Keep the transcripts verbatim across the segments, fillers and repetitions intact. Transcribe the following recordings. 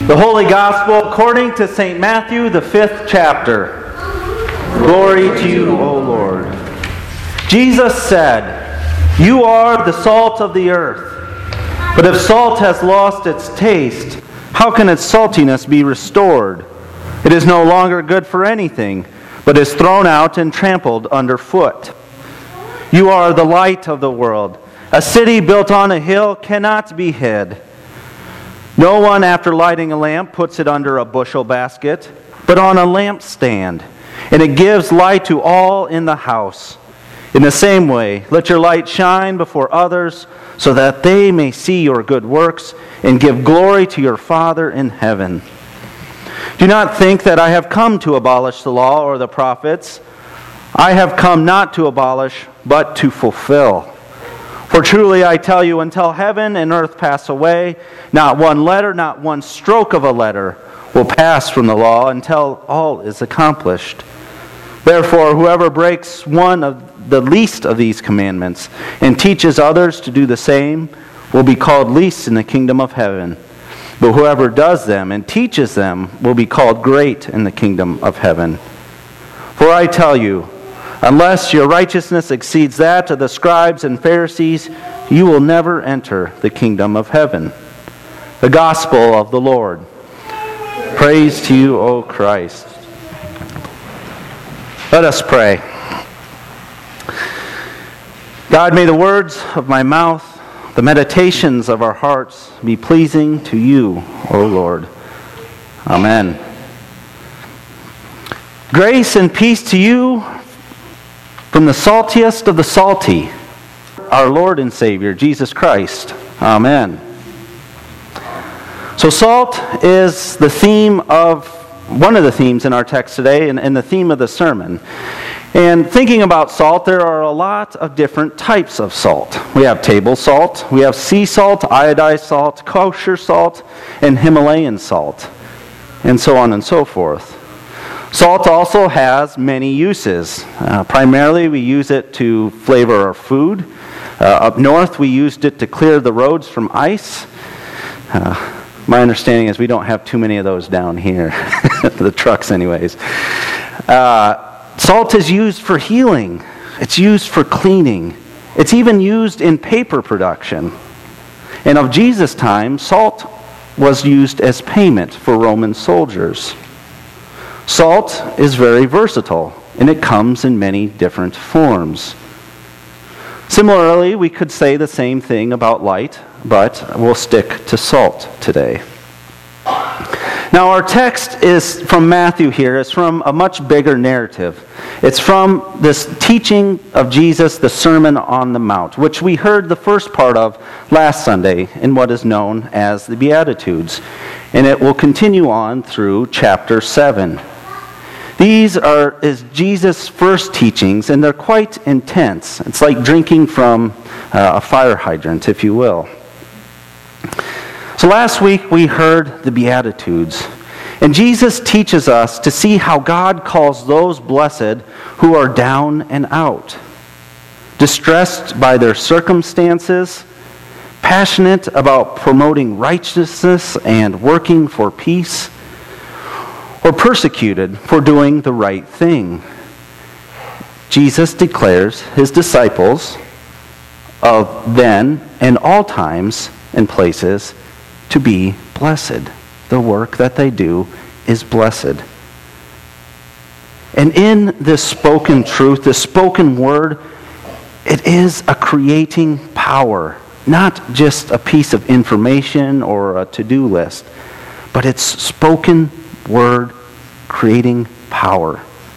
The Holy Gospel according to Saint Matthew, the fifth chapter. Glory to you, O Lord. Jesus said, "You are the salt of the earth. But if salt has lost its taste, how can its saltiness be restored? It is no longer good for anything, but is thrown out and trampled underfoot. You are the light of the world. A city built on a hill cannot be hid. No one, after lighting a lamp, puts it under a bushel basket, but on a lampstand, and it gives light to all in the house. In the same way, let your light shine before others, so that they may see your good works and give glory to your Father in heaven. Do not think that I have come to abolish the law or the prophets. I have come not to abolish, but to fulfill. For truly I tell you, until heaven and earth pass away, not one letter, not one stroke of a letter will pass from the law until all is accomplished. Therefore, whoever breaks one of the least of these commandments and teaches others to do the same will be called least in the kingdom of heaven. But whoever does them and teaches them will be called great in the kingdom of heaven. For I tell you, unless your righteousness exceeds that of the scribes and Pharisees, you will never enter the kingdom of heaven." The Gospel of the Lord. Praise to you, O Christ. Let us pray. God, may the words of my mouth, the meditations of our hearts be pleasing to you, O Lord. Amen. Grace and peace to you from the saltiest of the salty, our Lord and Savior, Jesus Christ. Amen. So salt is the theme of, one of the themes in our text today, and, and the theme of the sermon. And thinking about salt, there are a lot of different types of salt. We have table salt, we have sea salt, iodized salt, kosher salt, and Himalayan salt, and so on and so forth. Salt also has many uses. Uh, primarily, we use it to flavor our food. Uh, up north, we used it to clear the roads from ice. Uh, my understanding is we don't have too many of those down here, the trucks anyways. Uh, salt is used for healing. It's used for cleaning. It's even used in paper production. And of Jesus' time, salt was used as payment for Roman soldiers. Salt is very versatile, and it comes in many different forms. Similarly, we could say the same thing about light, but we'll stick to salt today. Now, our text is from Matthew here. It's from a much bigger narrative. It's from this teaching of Jesus, the Sermon on the Mount, which we heard the first part of last Sunday in what is known as the Beatitudes. And it will continue on through chapter seven. These are is Jesus' first teachings, and they're quite intense. It's like drinking from uh, a fire hydrant, if you will. So last week we heard the Beatitudes, and Jesus teaches us to see how God calls those blessed who are down and out, distressed by their circumstances, passionate about promoting righteousness and working for peace, or persecuted for doing the right thing. Jesus declares his disciples of then and all times and places to be blessed. The work that they do is blessed. And in this spoken truth, this spoken word, it is a creating power, not just a piece of information or a to-do list, but it's spoken word creating power.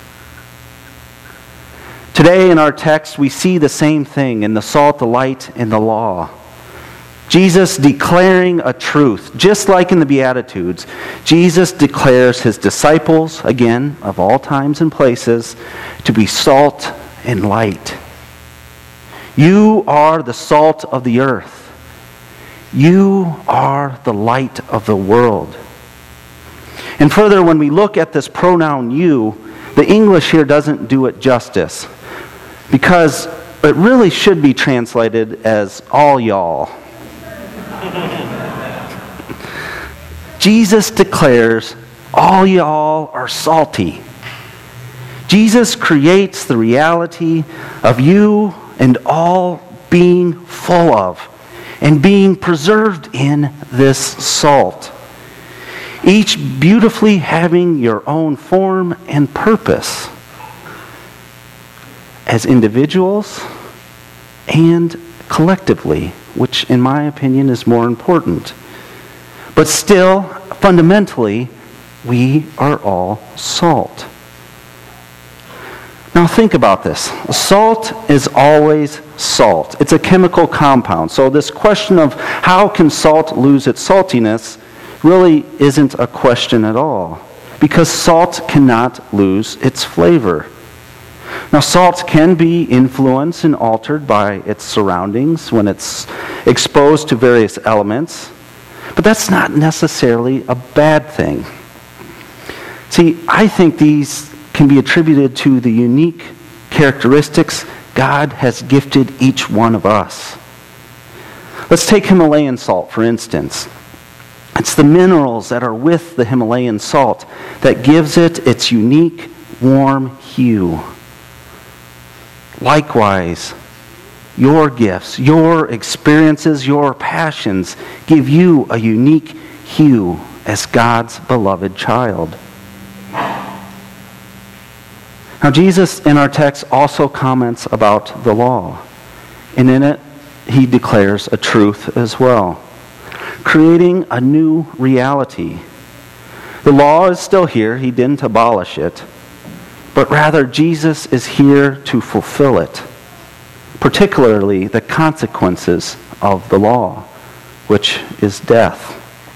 Today in our text, we see the same thing in the salt, the light, and the law. Jesus declaring a truth, just like in the Beatitudes. Jesus declares his disciples, again, of all times and places, to be salt and light. You are the salt of the earth. You are the light of the world. And further, when we look at this pronoun you, the English here doesn't do it justice, because it really should be translated as all y'all. Jesus declares, all y'all are salty. Jesus creates the reality of you and all being full of and being preserved in this salt, each beautifully having your own form and purpose as individuals and collectively, which in my opinion is more important. But still, fundamentally, we are all salt. Now think about this. Salt is always salt. It's a chemical compound. So this question of how can salt lose its saltiness really isn't a question at all, because salt cannot lose its flavor. Now salt can be influenced and altered by its surroundings when it's exposed to various elements, but that's not necessarily a bad thing. See, I think these can be attributed to the unique characteristics God has gifted each one of us. Let's take Himalayan salt, for instance. It's the minerals that are with the Himalayan salt that gives it its unique, warm hue. Likewise, your gifts, your experiences, your passions give you a unique hue as God's beloved child. Now, Jesus in our text also comments about the law, and in it he declares a truth as well, creating a new reality. The law is still here, he didn't abolish it, but rather Jesus is here to fulfill it, particularly the consequences of the law, which is death.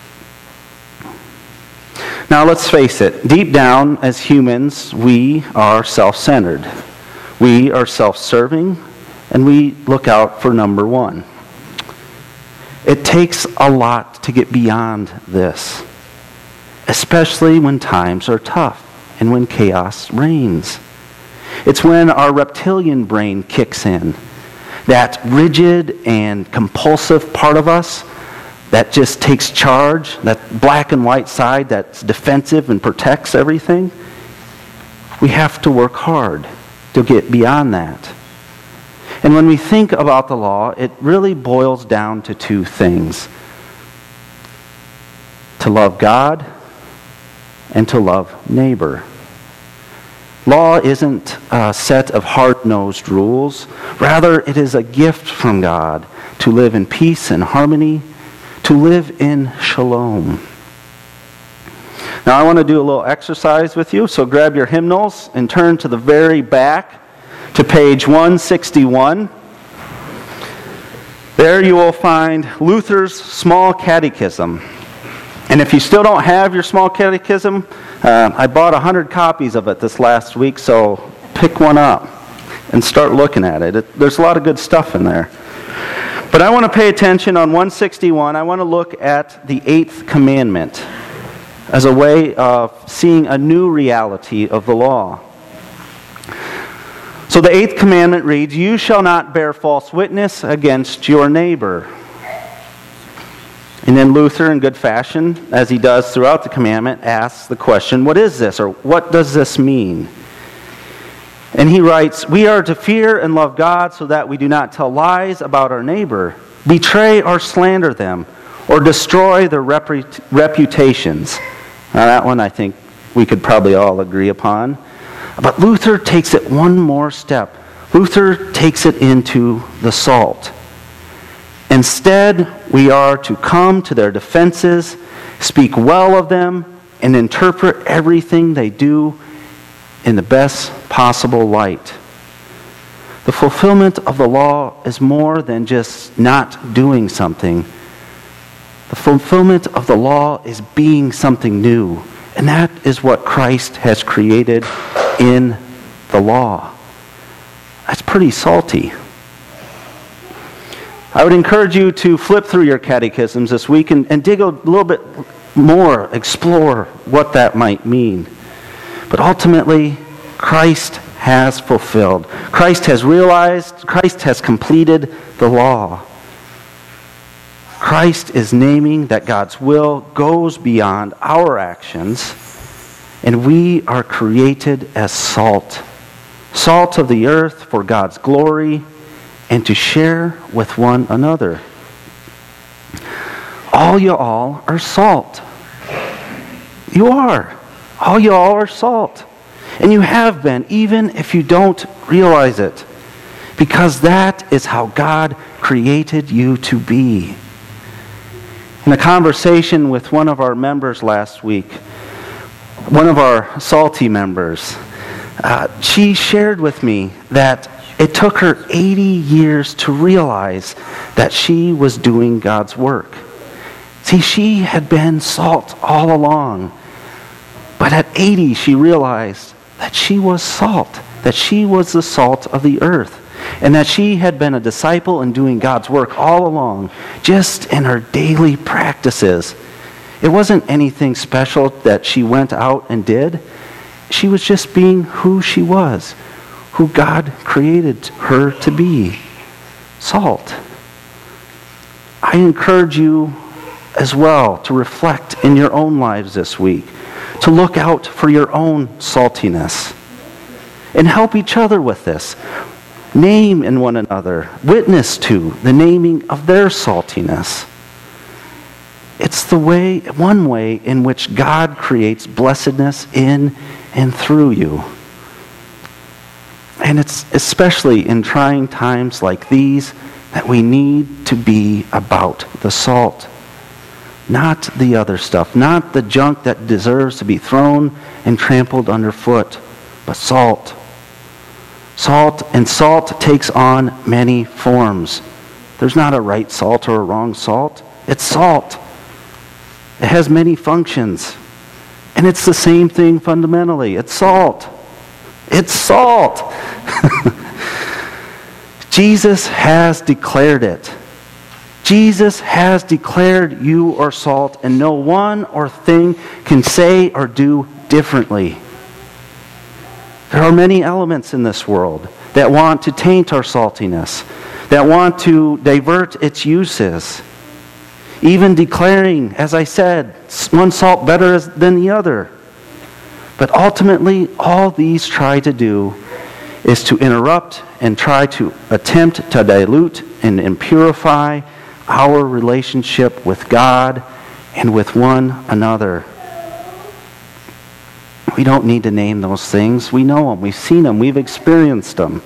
Now let's face it, deep down as humans, we are self-centered. We are self-serving, and we look out for number one. It takes a lot to get beyond this, especially when times are tough and when chaos reigns. It's when our reptilian brain kicks in, that rigid and compulsive part of us that just takes charge, that black and white side that's defensive and protects everything. We have to work hard to get beyond that. And when we think about the law, it really boils down to two things: to love God and to love neighbor. Law isn't a set of hard-nosed rules. Rather, it is a gift from God to live in peace and harmony, to live in shalom. Now I want to do a little exercise with you, so grab your hymnals and turn to the very back to page one sixty-one. There you will find Luther's Small Catechism. And if you still don't have your Small Catechism, uh, I bought one hundred copies of it this last week, so pick one up and start looking at it. it there's a lot of good stuff in there. But I want to pay attention on one sixty-one. I want to look at the eighth commandment as a way of seeing a new reality of the law. So the eighth commandment reads, "You shall not bear false witness against your neighbor." And then Luther, in good fashion, as he does throughout the commandment, asks the question, what is this, or what does this mean? And he writes, "We are to fear and love God so that we do not tell lies about our neighbor, betray or slander them, or destroy their reput- reputations." Now that one I think we could probably all agree upon. But Luther takes it one more step. Luther takes it into the salt. Instead, we are to come to their defenses, speak well of them, and interpret everything they do in the best possible light. The fulfillment of the law is more than just not doing something. The fulfillment of the law is being something new. And that is what Christ has created in the law. That's pretty salty. I would encourage you to flip through your catechisms this week and, and dig a little bit more, explore what that might mean. But ultimately, Christ has fulfilled. Christ has realized, Christ has completed the law. Christ is naming that God's will goes beyond our actions, and we are created as salt. Salt of the earth for God's glory and to share with one another. All you all are salt. You are. All you all are salt. And you have been, even if you don't realize it. Because that is how God created you to be. In a conversation with one of our members last week, one of our salty members, uh, she shared with me that it took her eighty years to realize that she was doing God's work. See, she had been salt all along. But at eighty, she realized that she was salt, that she was the salt of the earth, and that she had been a disciple and doing God's work all along, just in her daily practices. It wasn't anything special that she went out and did. She was just being who she was, who God created her to be. Salt. I encourage you as well to reflect in your own lives this week, to look out for your own saltiness, and help each other with this. Name in one another, witness to the naming of their saltiness. It's the way, one way in which God creates blessedness in and through you. And it's especially in trying times like these that we need to be about the salt. Not the other stuff, not the junk that deserves to be thrown and trampled underfoot, but salt. Salt, and salt takes on many forms. There's not a right salt or a wrong salt. It's salt. It has many functions. And it's the same thing fundamentally. It's salt. It's salt. Jesus has declared it. Jesus has declared you are salt, and no one or thing can say or do differently. There are many elements in this world that want to taint our saltiness, that want to divert its uses, even declaring, as I said, one salt better than the other. But ultimately, all these try to do is to interrupt and try to attempt to dilute and impurify our relationship with God and with one another. We don't need to name those things. We know them. We've seen them. We've experienced them.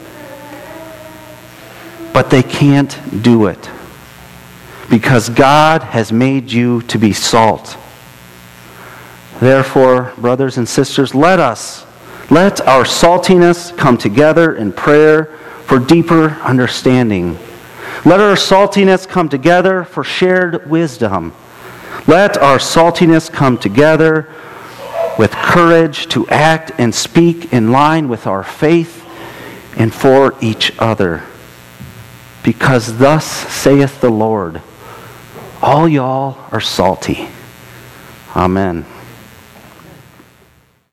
But they can't do it. Because God has made you to be salt. Therefore, brothers and sisters, let us, let our saltiness come together in prayer for deeper understanding. Let our saltiness come together for shared wisdom. Let our saltiness come together with courage to act and speak in line with our faith and for each other. Because thus saith the Lord, all y'all are salty. Amen.